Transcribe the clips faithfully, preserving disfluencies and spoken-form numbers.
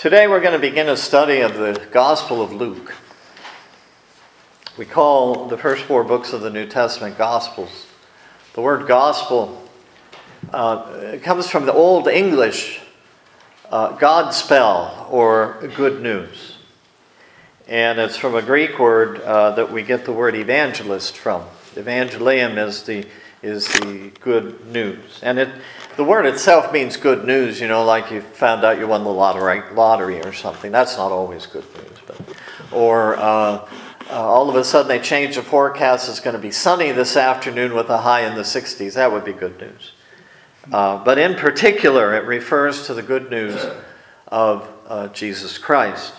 Today we're going to begin a study of the Gospel of Luke. We call the first four books of the New Testament Gospels. The word gospel uh, comes from the Old English uh, Godspell, or good news. And it's from a Greek word uh, that we get the word evangelist from. Evangelium is the is the good news. And it the word itself means good news, you know, like you found out you won the lottery, lottery or something. That's not always good news. But, or uh, uh, all of a sudden they change the forecast. It's going to be sunny this afternoon with a high in the sixties. That would be good news. Uh, but in particular, it refers to the good news of uh, Jesus Christ.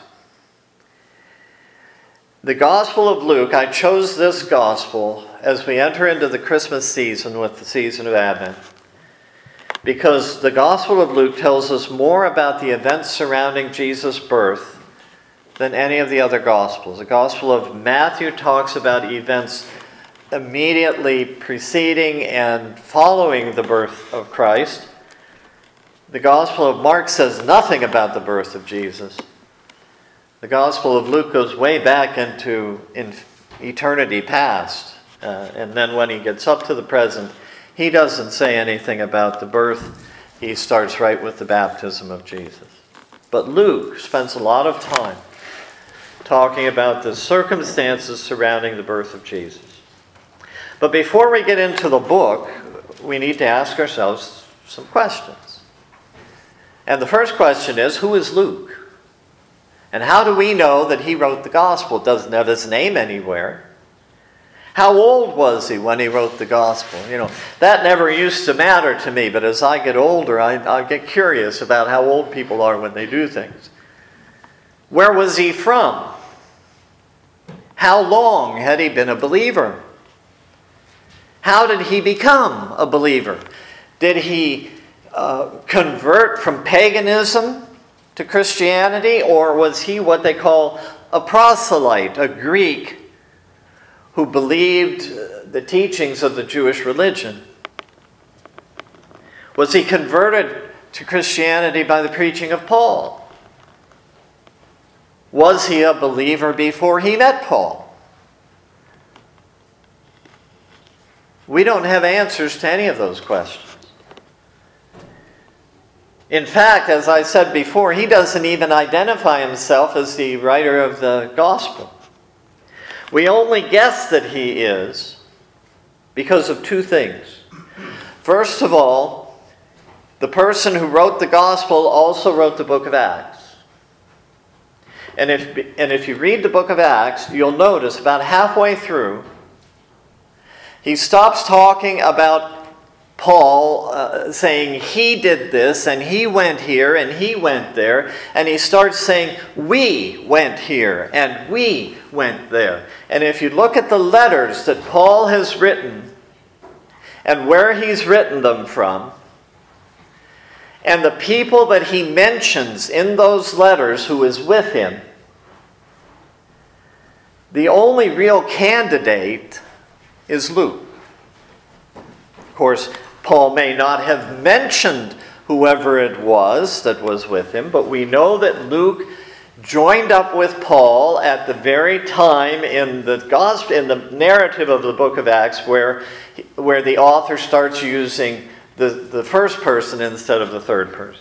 The Gospel of Luke, I chose this Gospel as we enter into the Christmas season with the season of Advent, because the Gospel of Luke tells us more about the events surrounding Jesus' birth than any of the other Gospels. The Gospel of Matthew talks about events immediately preceding and following the birth of Christ. The Gospel of Mark says nothing about the birth of Jesus. The Gospel of Luke goes way back into in eternity past. Uh, and then when he gets up to the present, he doesn't say anything about the birth. He starts right with the baptism of Jesus. But Luke spends a lot of time talking about the circumstances surrounding the birth of Jesus. But before we get into the book, we need to ask ourselves some questions. And the first question is, who is Luke? And how do we know that he wrote the Gospel? It doesn't have his name anywhere. How old was he when he wrote the Gospel? You know, that never used to matter to me, but as I get older, I, I get curious about how old people are when they do things. Where was he from? How long had he been a believer? How did he become a believer? Did he uh, convert from paganism to Christianity, or was he what they call a proselyte, a Greek who believed the teachings of the Jewish religion? Was he converted to Christianity by the preaching of Paul? Was he a believer before he met Paul? We don't have answers to any of those questions. In fact, as I said before, he doesn't even identify himself as the writer of the Gospel. We only guess that he is because of two things. First of all, the person who wrote the Gospel also wrote the book of Acts. And if, and if you read the book of Acts, you'll notice about halfway through, he stops talking about Paul uh, saying he did this and he went here and he went there, and he starts saying we went here and we went there. And if you look at the letters that Paul has written and where he's written them from, and the people that he mentions in those letters who is with him, the only real candidate is Luke. Of course, Paul may not have mentioned whoever it was that was with him, but we know that Luke joined up with Paul at the very time in the gospel, in the narrative of the book of Acts, where, where the author starts using the, the first person instead of the third person.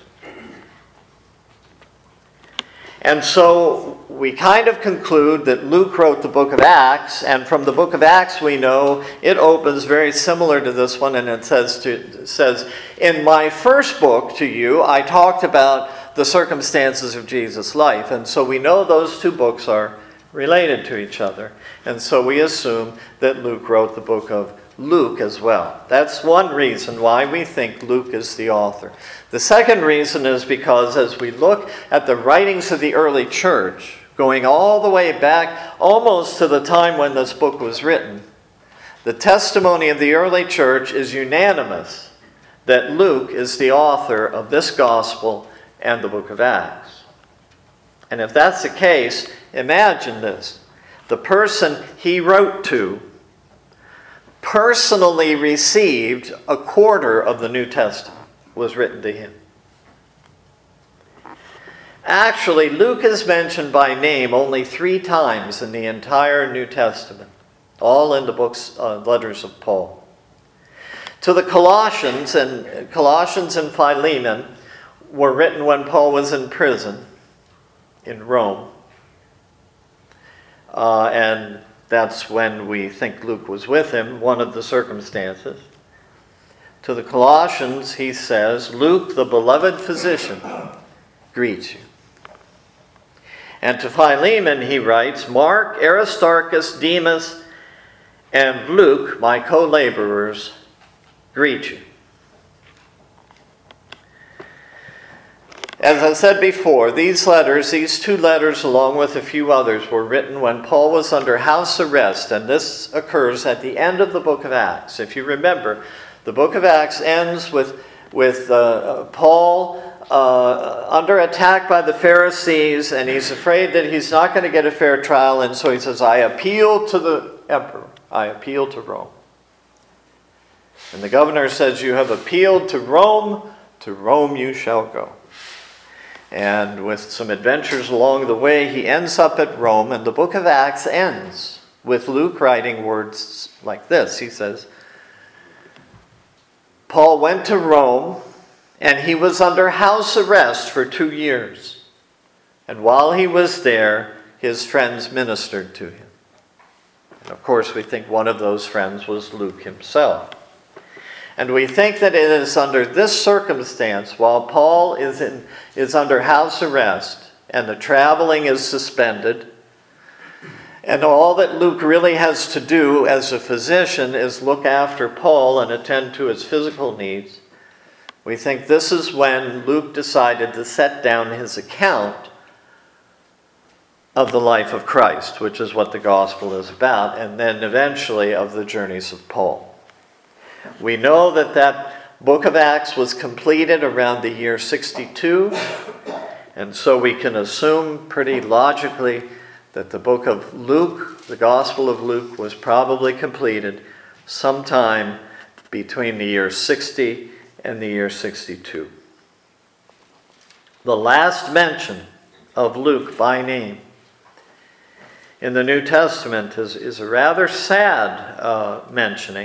And so we kind of conclude that Luke wrote the book of Acts, and from the book of Acts we know it opens very similar to this one, and it says, to, it says, in my first book to you, I talked about the circumstances of Jesus' life. And so we know those two books are related to each other. And so we assume that Luke wrote the book of Luke as well. That's one reason why we think Luke is the author. The second reason is because as we look at the writings of the early church, going all the way back almost to the time when this book was written, the testimony of the early church is unanimous that Luke is the author of this gospel and the book of Acts. And if that's the case, imagine this. The person he wrote to personally received a quarter of the New Testament was written to him. Actually, Luke is mentioned by name only three times in the entire New Testament, all in the books, uh, letters of Paul. To the Colossians, and Colossians and Philemon were written when Paul was in prison in Rome. Uh, and that's when we think Luke was with him, one of the circumstances. To the Colossians, he says, Luke, the beloved physician, greets you. And to Philemon, he writes, Mark, Aristarchus, Demas, and Luke, my co-laborers, greet you. As I said before, these letters, these two letters along with a few others, were written when Paul was under house arrest, and this occurs at the end of the book of Acts. If you remember, the book of Acts ends with, with uh, Paul uh, under attack by the Pharisees, and he's afraid that he's not going to get a fair trial, and so he says, I appeal to the emperor. I appeal to Rome. And the governor says, you have appealed to Rome, to Rome you shall go. And with some adventures along the way, he ends up at Rome, and the book of Acts ends with Luke writing words like this. He says, Paul went to Rome, and he was under house arrest for two years. And while he was there, his friends ministered to him. And of course, we think one of those friends was Luke himself. And we think that it is under this circumstance, while Paul is in, is under house arrest and the traveling is suspended, and all that Luke really has to do as a physician is look after Paul and attend to his physical needs, we think this is when Luke decided to set down his account of the life of Christ, which is what the gospel is about, and then eventually of the journeys of Paul. We know that that book of Acts was completed around the year sixty-two, and so we can assume pretty logically that the book of Luke, the Gospel of Luke, was probably completed sometime between the year sixty and the year sixty-two. The last mention of Luke by name in the New Testament is, is a rather sad uh, mentioning.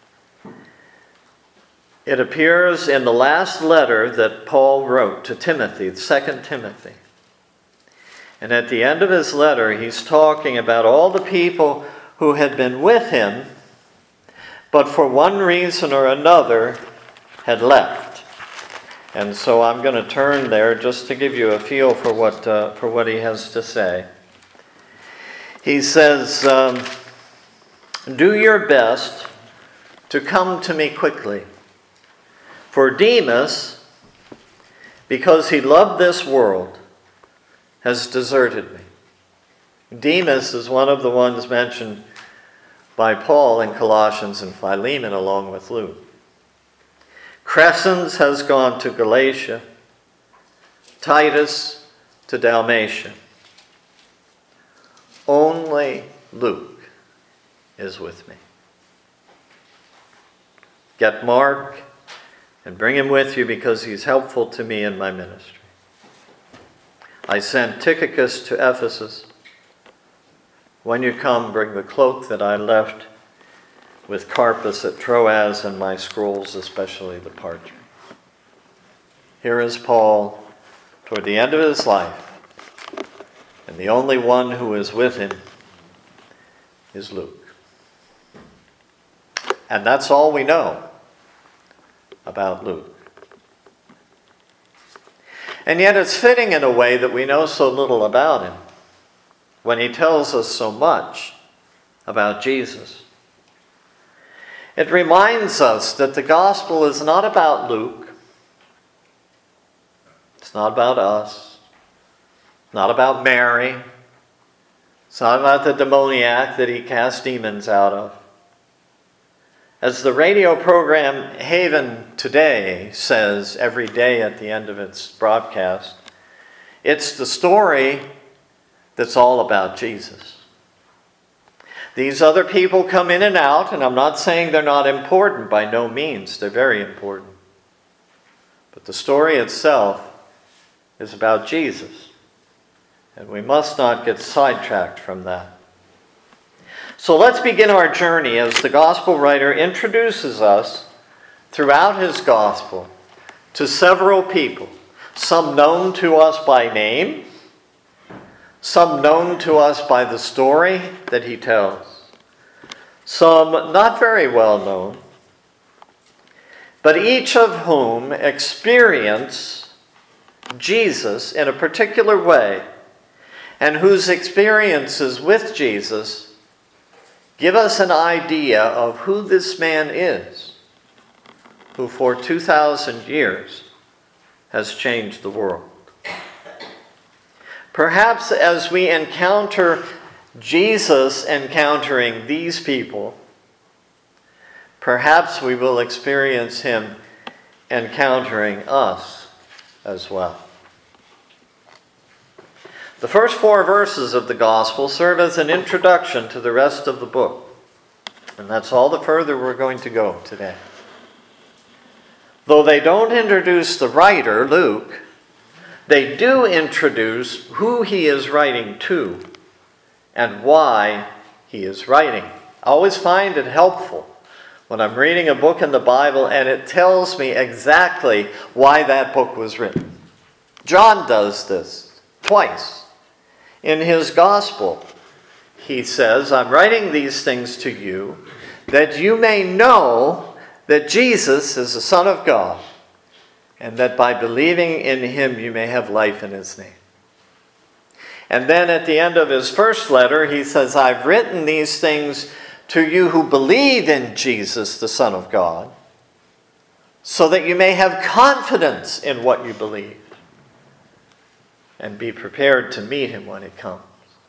It appears in the last letter that Paul wrote to Timothy, Second Timothy. And at the end of his letter, he's talking about all the people who had been with him, but for one reason or another had left. And so I'm going to turn there just to give you a feel for what, uh, for what he has to say. He says, um, do your best to come to me quickly. For Demas, because he loved this world, has deserted me. Demas is one of the ones mentioned by Paul in Colossians and Philemon along with Luke. Crescens has gone to Galatia, Titus to Dalmatia. Only Luke is with me. Get Mark and bring him with you because he's helpful to me in my ministry. I sent Tychicus to Ephesus. When you come, bring the cloak that I left with Carpus at Troas and my scrolls, especially the parchment. Here is Paul toward the end of his life, and the only one who is with him is Luke. And that's all we know about Luke. And yet it's fitting in a way that we know so little about him when he tells us so much about Jesus. It reminds us that the gospel is not about Luke. It's not about us. It's not about Mary. It's not about the demoniac that he cast demons out of. As the radio program Haven Today says every day at the end of its broadcast, it's the story that's all about Jesus. These other people come in and out, and I'm not saying they're not important, by no means. They're very important. But the story itself is about Jesus. And we must not get sidetracked from that. So let's begin our journey as the gospel writer introduces us throughout his gospel to several people, some known to us by name, some known to us by the story that he tells, some not very well known, but each of whom experience Jesus in a particular way, and whose experiences with Jesus give us an idea of who this man is, who for two thousand years has changed the world. Perhaps as we encounter Jesus encountering these people, perhaps we will experience him encountering us as well. The first four verses of the gospel serve as an introduction to the rest of the book. And that's all the further we're going to go today. Though they don't introduce the writer, Luke, they do introduce who he is writing to and why he is writing. I always find it helpful when I'm reading a book in the Bible and it tells me exactly why that book was written. John does this twice. In his gospel, he says, I'm writing these things to you that you may know that Jesus is the Son of God, and that by believing in him you may have life in his name. And then at the end of his first letter, he says, I've written these things to you who believe in Jesus, the Son of God, so that you may have confidence in what you believe and be prepared to meet him when it comes.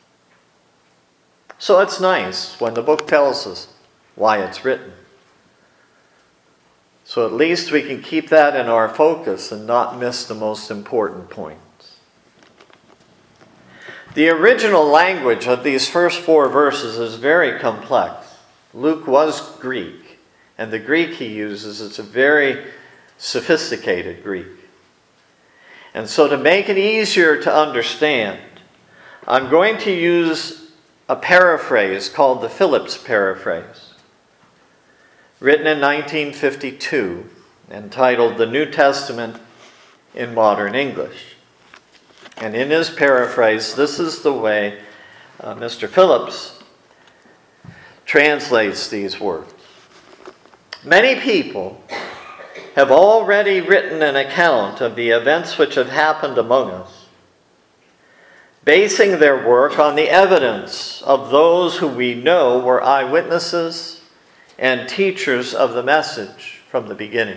So it's nice when the book tells us why it's written. So at least we can keep that in our focus and not miss the most important points. The original language of these first four verses is very complex. Luke was Greek, and the Greek he uses is a very sophisticated Greek. And so to make it easier to understand, I'm going to use a paraphrase called the Phillips paraphrase, written in nineteen fifty-two, entitled The New Testament in Modern English. And in his paraphrase, this is the way uh, Mister Phillips translates these words. Many people have already written an account of the events which have happened among us, basing their work on the evidence of those who we know were eyewitnesses and teachers of the message from the beginning.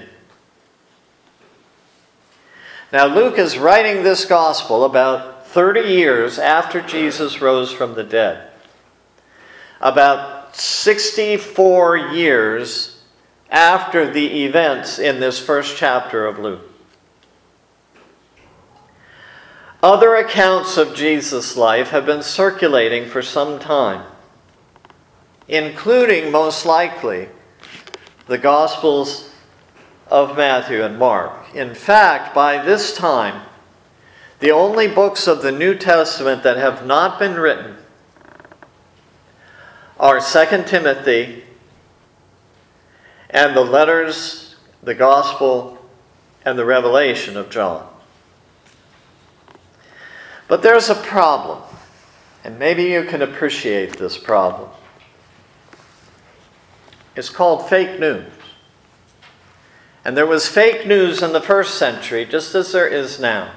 Now, Luke is writing this gospel about thirty years after Jesus rose from the dead. About sixty-four years after the events in this first chapter of Luke. Other accounts of Jesus' life have been circulating for some time, including, most likely, the Gospels of Matthew and Mark. In fact, by this time, the only books of the New Testament that have not been written are Second Timothy and the letters, the Gospel, and the Revelation of John. But there's a problem, and maybe you can appreciate this problem. It's called fake news. And there was fake news in the first century, just as there is now.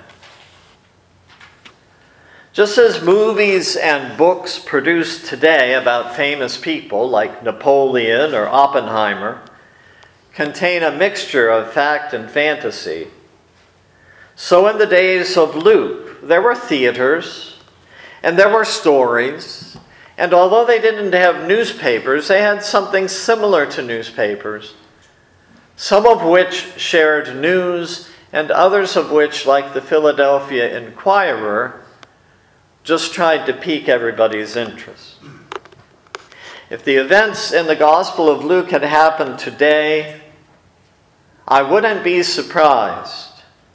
Just as movies and books produced today about famous people like Napoleon or Oppenheimer contain a mixture of fact and fantasy, so in the days of Luke, there were theaters and there were stories, and although they didn't have newspapers, they had something similar to newspapers, some of which shared news and others of which, like the Philadelphia Inquirer, just tried to pique everybody's interest. If the events in the Gospel of Luke had happened today, I wouldn't be surprised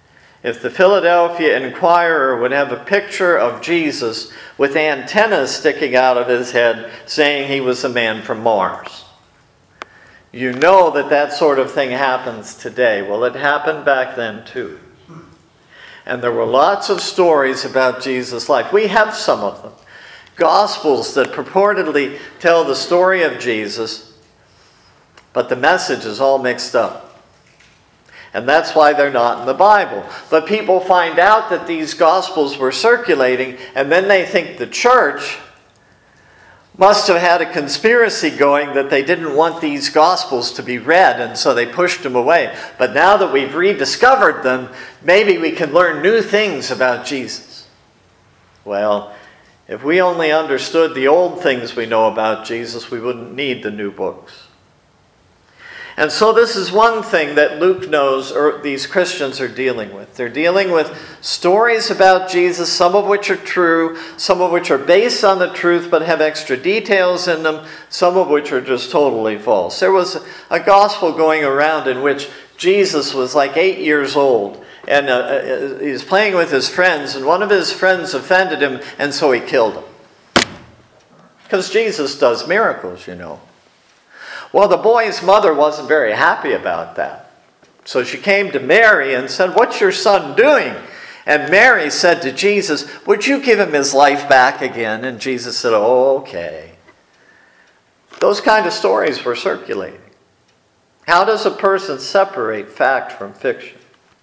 if the Philadelphia Inquirer would have a picture of Jesus with antennas sticking out of his head saying he was a man from Mars. You know that that sort of thing happens today. Well, it happened back then too. And there were lots of stories about Jesus' life. We have some of them. Gospels that purportedly tell the story of Jesus, but the message is all mixed up. And that's why they're not in the Bible. But people find out that these Gospels were circulating, and then they think the church must have had a conspiracy going that they didn't want these Gospels to be read, and so they pushed them away. But now that we've rediscovered them, maybe we can learn new things about Jesus. Well, if we only understood the old things we know about Jesus, we wouldn't need the new books. And so this is one thing that Luke knows, or these Christians are dealing with. They're dealing with stories about Jesus, some of which are true, some of which are based on the truth but have extra details in them, some of which are just totally false. There was a gospel going around in which Jesus was like eight years old, and uh, he was playing with his friends, and one of his friends offended him, and so he killed him. Because Jesus does miracles, you know. Well, the boy's mother wasn't very happy about that. So she came to Mary and said, "What's your son doing?" And Mary said to Jesus, "Would you give him his life back again?" And Jesus said, "Oh, okay." Those kind of stories were circulating. How does a person separate fact from fiction?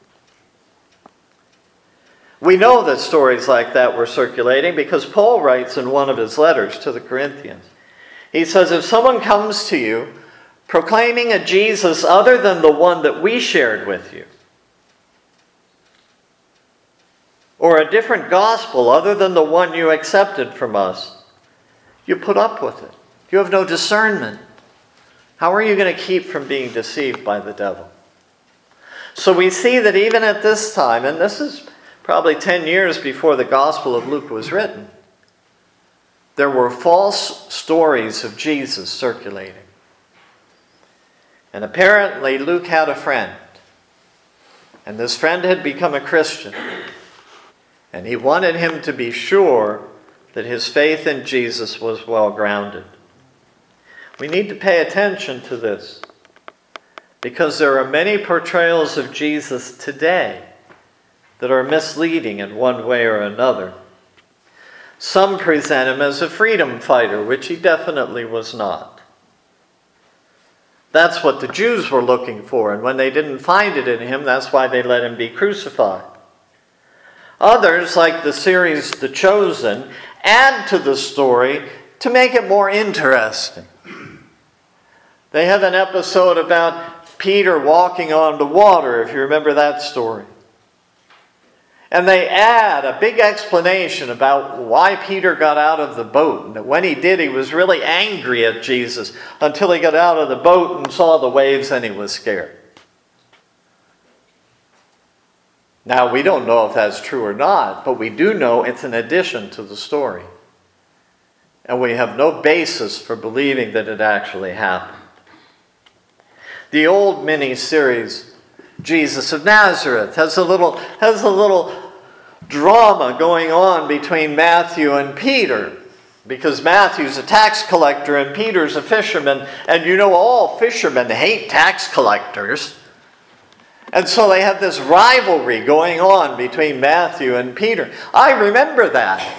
We know that stories like that were circulating because Paul writes in one of his letters to the Corinthians. He says, if someone comes to you proclaiming a Jesus other than the one that we shared with you, or a different gospel other than the one you accepted from us, you put up with it. You have no discernment. How are you going to keep from being deceived by the devil? So we see that even at this time, and this is probably ten years before the Gospel of Luke was written, there were false stories of Jesus circulating. And apparently Luke had a friend. And this friend had become a Christian. And he wanted him to be sure that his faith in Jesus was well grounded. We need to pay attention to this, because there are many portrayals of Jesus today that are misleading in one way or another. Some present him as a freedom fighter, which he definitely was not. That's what the Jews were looking for, and when they didn't find it in him, that's why they let him be crucified. Others, like the series The Chosen, add to the story to make it more interesting. They have an episode about Peter walking on the water, if you remember that story. And they add a big explanation about why Peter got out of the boat. And that when he did, he was really angry at Jesus until he got out of the boat and saw the waves and he was scared. Now, we don't know if that's true or not, but we do know it's an addition to the story. And we have no basis for believing that it actually happened. The old mini-series, Jesus of Nazareth, has a little has a little drama going on between Matthew and Peter, because Matthew's a tax collector and Peter's a fisherman, and you know all fishermen hate tax collectors. And so they have this rivalry going on between Matthew and Peter. I remember that.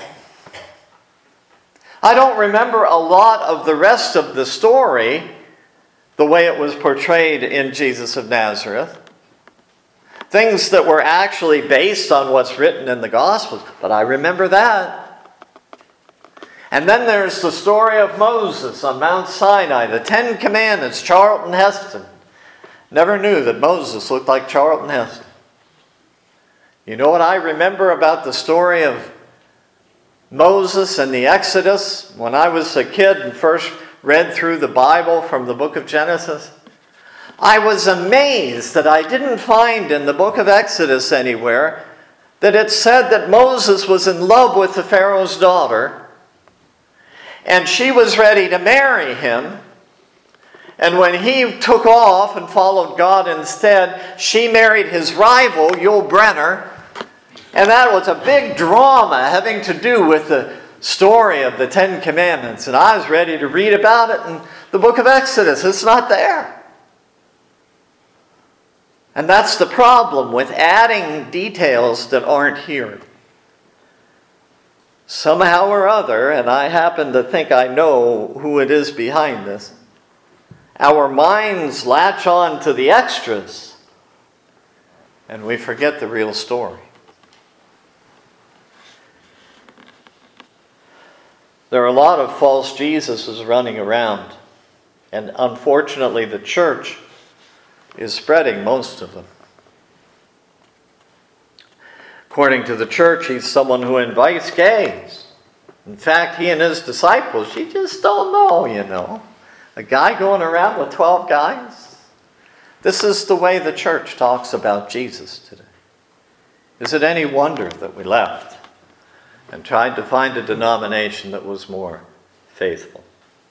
I don't remember a lot of the rest of the story the way it was portrayed in Jesus of Nazareth. Things that were actually based on what's written in the Gospels, but I remember that. And then there's the story of Moses on Mount Sinai, the Ten Commandments, Charlton Heston. Never knew that Moses looked like Charlton Heston. You know what I remember about the story of Moses and the Exodus when I was a kid and first read through the Bible from the book of Genesis? I was amazed that I didn't find in the book of Exodus anywhere that it said that Moses was in love with the Pharaoh's daughter and she was ready to marry him. And when he took off and followed God instead, she married his rival, Yul Brynner, And that was a big drama having to do with the story of the Ten Commandments. And I was ready to read about it in the book of Exodus. It's not there. And that's the problem with adding details that aren't here. Somehow or other, and I happen to think I know who it is behind this, our minds latch on to the extras and we forget the real story. There are a lot of false Jesuses running around, and unfortunately the church is spreading most of them. According to the church, he's someone who invites gays. In fact, he and his disciples, you just don't know, you know. A guy going around with twelve guys? This is the way the church talks about Jesus today. Is it any wonder that we left and tried to find a denomination that was more faithful?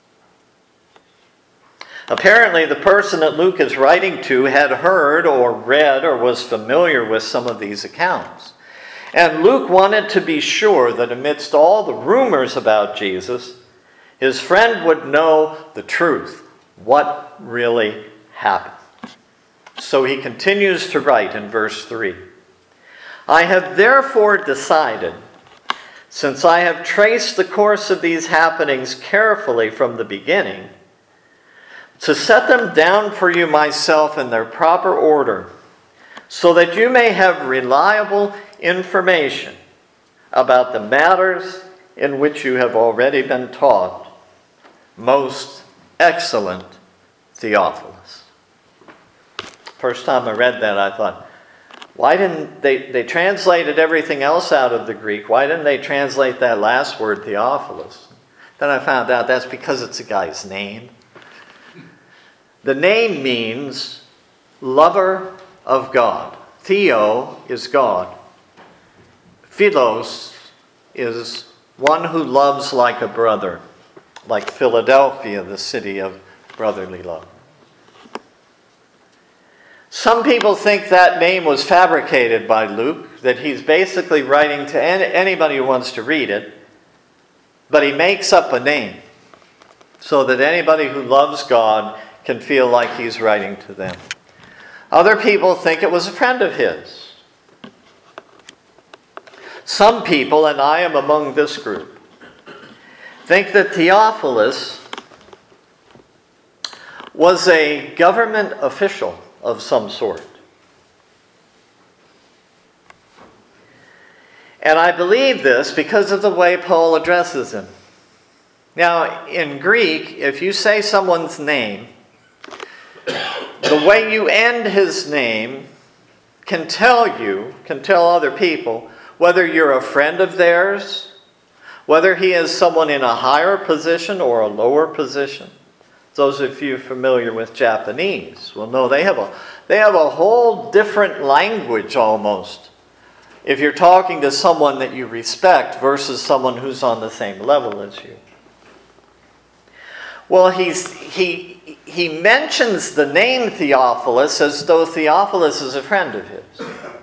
Apparently, the person that Luke is writing to had heard or read or was familiar with some of these accounts. And Luke wanted to be sure that amidst all the rumors about Jesus, his friend would know the truth, what really happened. So he continues to write in verse three. I have therefore decided, since I have traced the course of these happenings carefully from the beginning, to set them down for you myself in their proper order, so that you may have reliable information about the matters in which you have already been taught, most excellent Theophilus. First time I read that, I thought, why didn't they, they translated everything else out of the Greek, why didn't they translate that last word, Theophilus? Then I found out that's because it's a guy's name. The name means lover of God. Theo is God. Philos is one who loves like a brother, like Philadelphia, the city of brotherly love. Some people think that name was fabricated by Luke, that he's basically writing to anybody who wants to read it, but he makes up a name so that anybody who loves God can feel like he's writing to them. Other people think it was a friend of his. Some people, and I am among this group, think that Theophilus was a government official of some sort. And I believe this because of the way Paul addresses him. Now, in Greek, if you say someone's name, the way you end his name can tell you, can tell other people, whether you're a friend of theirs, whether he is someone in a higher position or a lower position. Those of you familiar with Japanese will know they have a they have a whole different language almost if you're talking to someone that you respect versus someone who's on the same level as you. Well, he's he he mentions the name Theophilus as though Theophilus is a friend of his.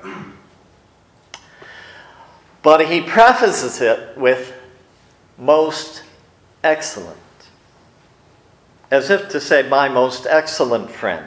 But he prefaces it with most excellent, as if to say, my most excellent friend.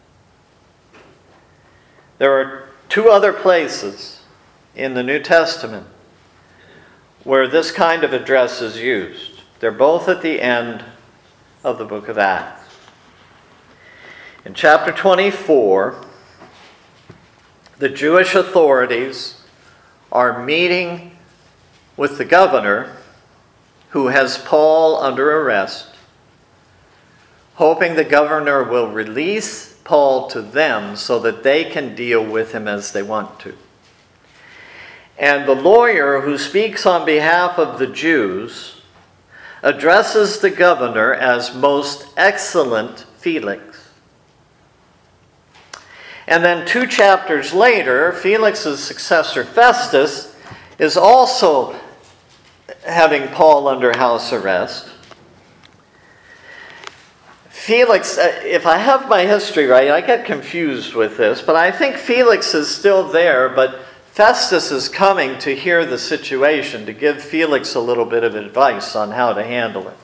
There are two other places in the New Testament where this kind of address is used. They're both at the end of the book of Acts. In chapter twenty-four, the Jewish authorities are meeting with the governor who has Paul under arrest, hoping the governor will release Paul to them so that they can deal with him as they want to. And the lawyer who speaks on behalf of the Jews addresses the governor as most excellent Felix. And then two chapters later, Felix's successor Festus is also having Paul under house arrest. Felix, if I have my history right, I get confused with this, but I think Felix is still there, but Festus is coming to hear the situation, to give Felix a little bit of advice on how to handle it.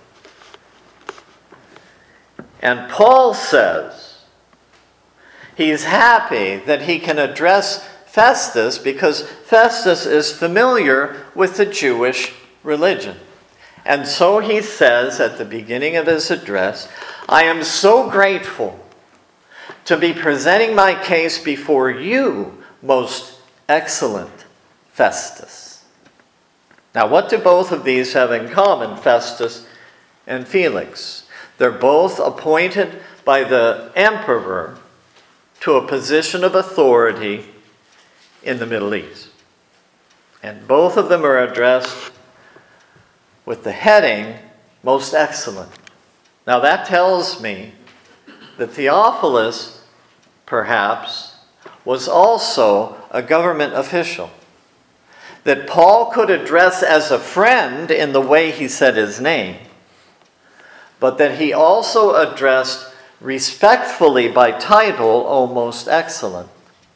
And Paul says he's happy that he can address Festus because Festus is familiar with the Jewish religion. And so he says at the beginning of his address, I am so grateful to be presenting my case before you, most excellent Festus. Now, what do both of these have in common, Festus and Felix? They're both appointed by the emperor to a position of authority in the Middle East. And both of them are addressed with the heading, most excellent. Now that tells me that Theophilus, perhaps, was also a government official that Paul could address as a friend in the way he said his name, but that he also addressed respectfully by title, O most excellent,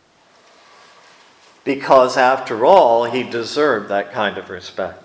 because after all, he deserved that kind of respect.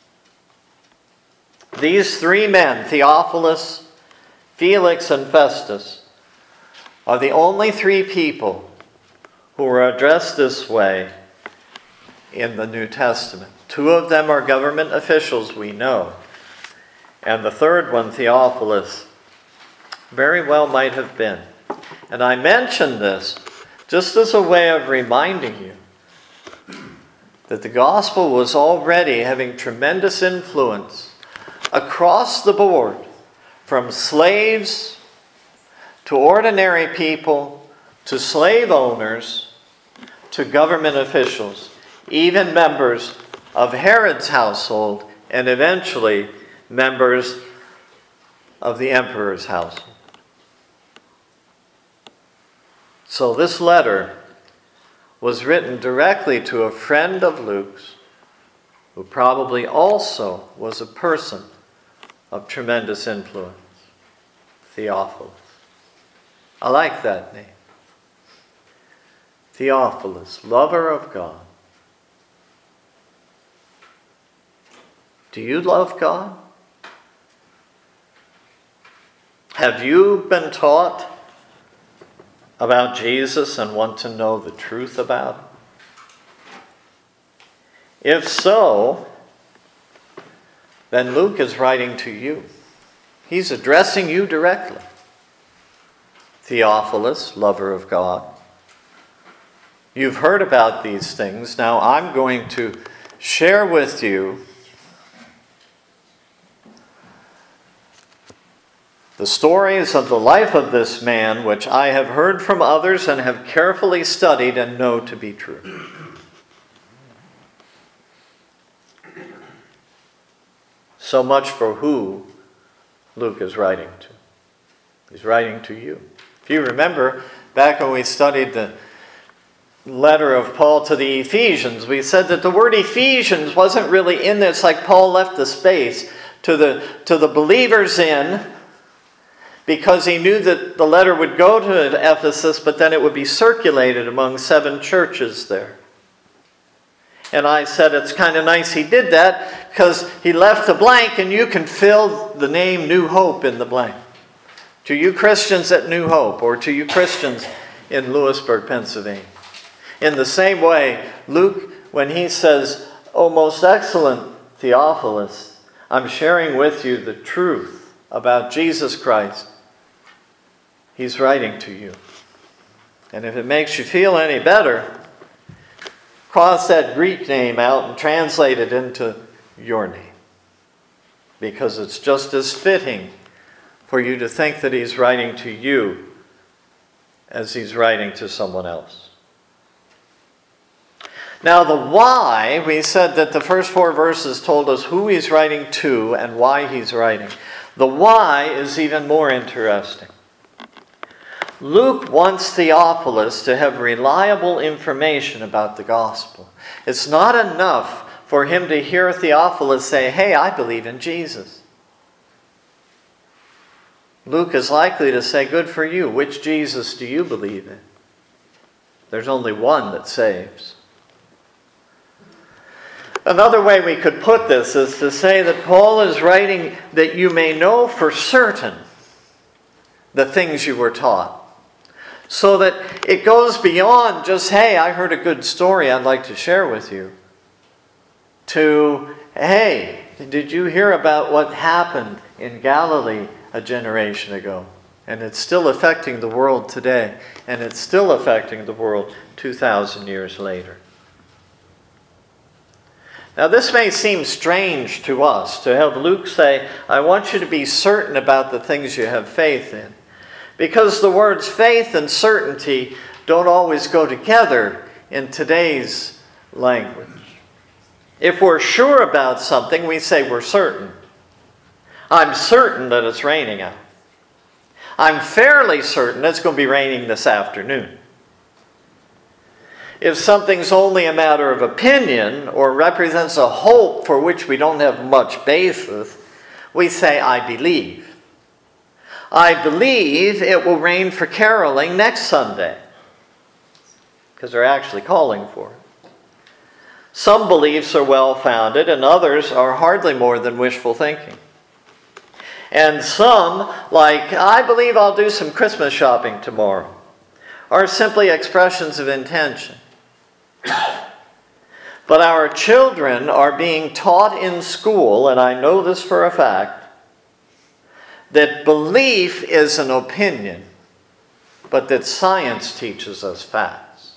These three men, Theophilus, Felix, and Festus, are the only three people who are addressed this way in the New Testament. Two of them are government officials, we know. And the third one, Theophilus, very well might have been. And I mention this just as a way of reminding you that the gospel was already having tremendous influence across the board, from slaves to ordinary people to slave owners to government officials, even members of Herod's household, and eventually members of the emperor's household. So this letter was written directly to a friend of Luke's, who probably also was a person of tremendous influence, Theophilus. I like that name. Theophilus, lover of God. Do you love God? Have you been taught about Jesus and want to know the truth about him? If so, then Luke is writing to you. He's addressing you directly. Theophilus, lover of God. You've heard about these things. Now I'm going to share with you the stories of the life of this man, which I have heard from others and have carefully studied and know to be true. So much for who Luke is writing to. He's writing to you. If you remember, back when we studied the letter of Paul to the Ephesians, we said that the word Ephesians wasn't really in there. It's like Paul left the space to the, to the believers in, because he knew that the letter would go to Ephesus, but then it would be circulated among seven churches there. And I said it's kind of nice he did that, because he left the blank and you can fill the name New Hope in the blank. To you Christians at New Hope, or to you Christians in Lewisburg, Pennsylvania. In the same way, Luke, when he says, O most excellent Theophilus, I'm sharing with you the truth about Jesus Christ, he's writing to you. And if it makes you feel any better, cross that Greek name out and translate it into your name. Because it's just as fitting for you to think that he's writing to you as he's writing to someone else. Now the why, we said that the first four verses told us who he's writing to and why he's writing. The why is even more interesting. Luke wants Theophilus to have reliable information about the gospel. It's not enough for him to hear Theophilus say, hey, I believe in Jesus. Luke is likely to say, good for you. Which Jesus do you believe in? There's only one that saves. Another way we could put this is to say that Paul is writing that you may know for certain the things you were taught. So that it goes beyond just, hey, I heard a good story I'd like to share with you, to, hey, did you hear about what happened in Galilee a generation ago? And it's still affecting the world today. And it's still affecting the world two thousand years later. Now this may seem strange to us, to have Luke say, I want you to be certain about the things you have faith in. Because the words faith and certainty don't always go together in today's language. If we're sure about something, we say we're certain. I'm certain that it's raining out. I'm fairly certain it's going to be raining this afternoon. If something's only a matter of opinion or represents a hope for which we don't have much basis, we say, I believe. I believe it will rain for caroling next Sunday, because they're actually calling for it. Some beliefs are well-founded and others are hardly more than wishful thinking. And some, like, I believe I'll do some Christmas shopping tomorrow, are simply expressions of intention. But our children are being taught in school, and I know this for a fact, that belief is an opinion, but that science teaches us facts.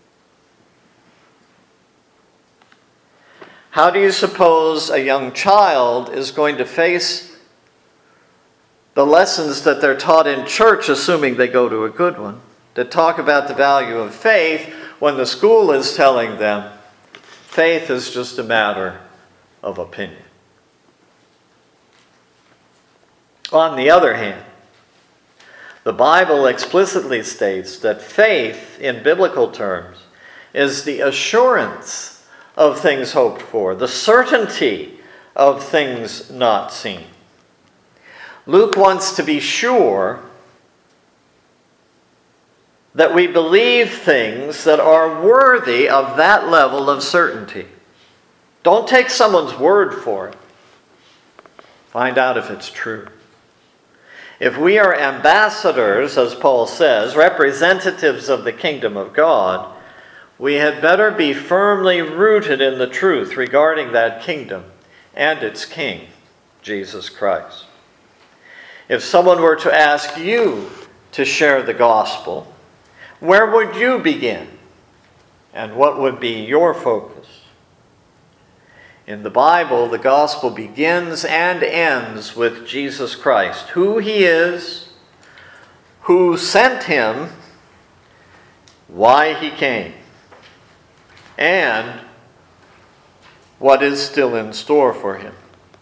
How do you suppose a young child is going to face the lessons that they're taught in church, assuming they go to a good one, that talk about the value of faith, when the school is telling them faith is just a matter of opinion? On the other hand, the Bible explicitly states that faith, in biblical terms, is the assurance of things hoped for, the certainty of things not seen. Luke wants to be sure that we believe things that are worthy of that level of certainty. Don't take someone's word for it. Find out if it's true. If we are ambassadors, as Paul says, representatives of the kingdom of God, we had better be firmly rooted in the truth regarding that kingdom and its king, Jesus Christ. If someone were to ask you to share the gospel, where would you begin? And what would be your focus? In the Bible, the gospel begins and ends with Jesus Christ, who he is, who sent him, why he came, and what is still in store for him.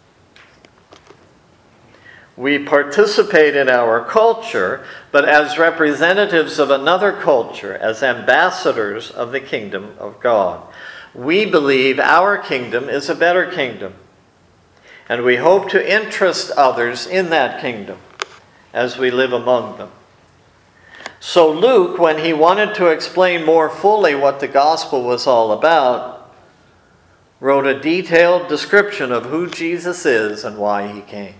We participate in our culture, but as representatives of another culture, as ambassadors of the kingdom of God. We believe our kingdom is a better kingdom, and we hope to interest others in that kingdom as we live among them. So Luke, when he wanted to explain more fully what the gospel was all about, wrote a detailed description of who Jesus is and why he came.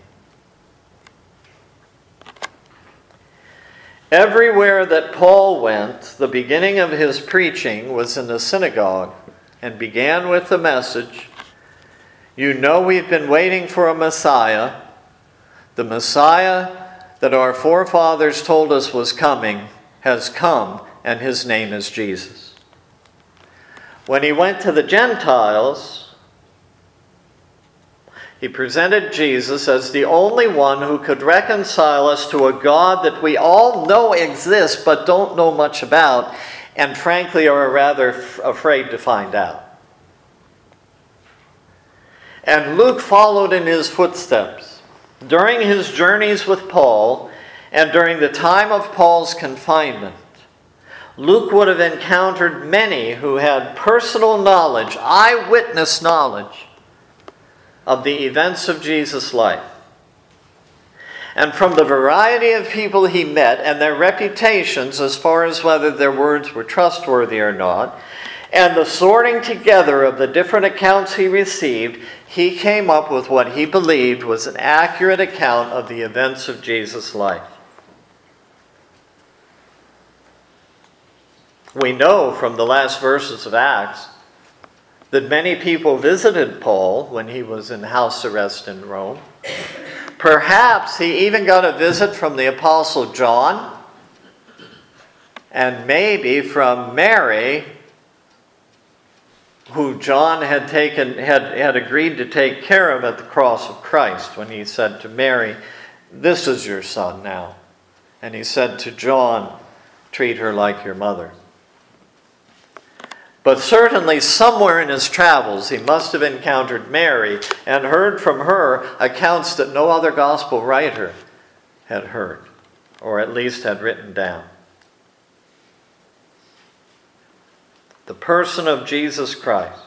Everywhere that Paul went, the beginning of his preaching was in the synagogue and began with the message, you know we've been waiting for a Messiah, the Messiah that our forefathers told us was coming has come, and his name is Jesus. When he went to the Gentiles, he presented Jesus as the only one who could reconcile us to a God that we all know exists but don't know much about, and frankly are rather f- afraid to find out. And Luke followed in his footsteps. During his journeys with Paul, and during the time of Paul's confinement, Luke would have encountered many who had personal knowledge, eyewitness knowledge, of the events of Jesus' life. And from the variety of people he met and their reputations as far as whether their words were trustworthy or not, And the sorting together of the different accounts he received, he came up with what he believed was an accurate account of the events of Jesus' life. We know from the last verses of Acts that many people visited Paul when he was in house arrest in Rome. Perhaps he even got a visit from the Apostle John, and maybe from Mary, who John had taken had, had agreed to take care of at the cross of Christ when he said to Mary, "This is your son now." And he said to John, "Treat her like your mother." But certainly somewhere in his travels he must have encountered Mary and heard from her accounts that no other gospel writer had heard, or at least had written down. The person of Jesus Christ,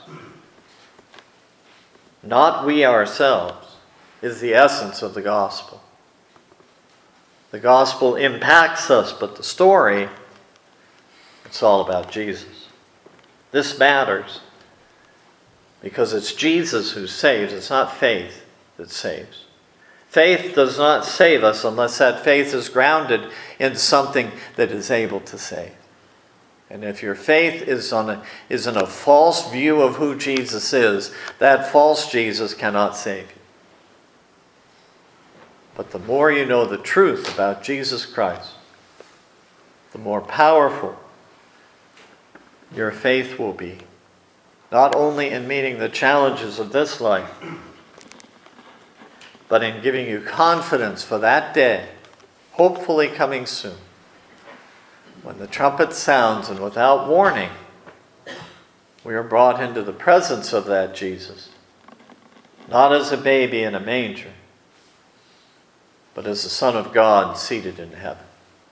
not we ourselves, is the essence of the gospel. The gospel impacts us, but the story, it's all about Jesus. This matters because it's Jesus who saves. It's not faith that saves. Faith does not save us unless that faith is grounded in something that is able to save. And if your faith is on a, is in a false view of who Jesus is, that false Jesus cannot save you. But the more you know the truth about Jesus Christ, the more powerful your faith will be. Not only in meeting the challenges of this life, but in giving you confidence for that day, hopefully coming soon. When the trumpet sounds and without warning, we are brought into the presence of that Jesus, not as a baby in a manger, but as the Son of God seated in heaven.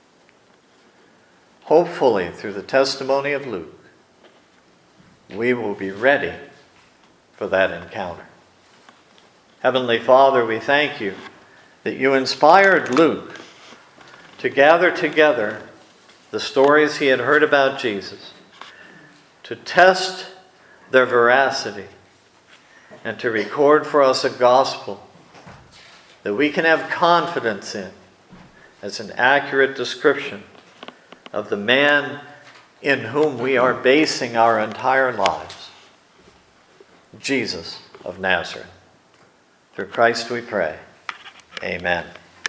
Hopefully, through the testimony of Luke, we will be ready for that encounter. Heavenly Father, we thank you that you inspired Luke to gather together the stories he had heard about Jesus, to test their veracity, and to record for us a gospel that we can have confidence in as an accurate description of the man in whom we are basing our entire lives, Jesus of Nazareth. Through Christ we pray. Amen.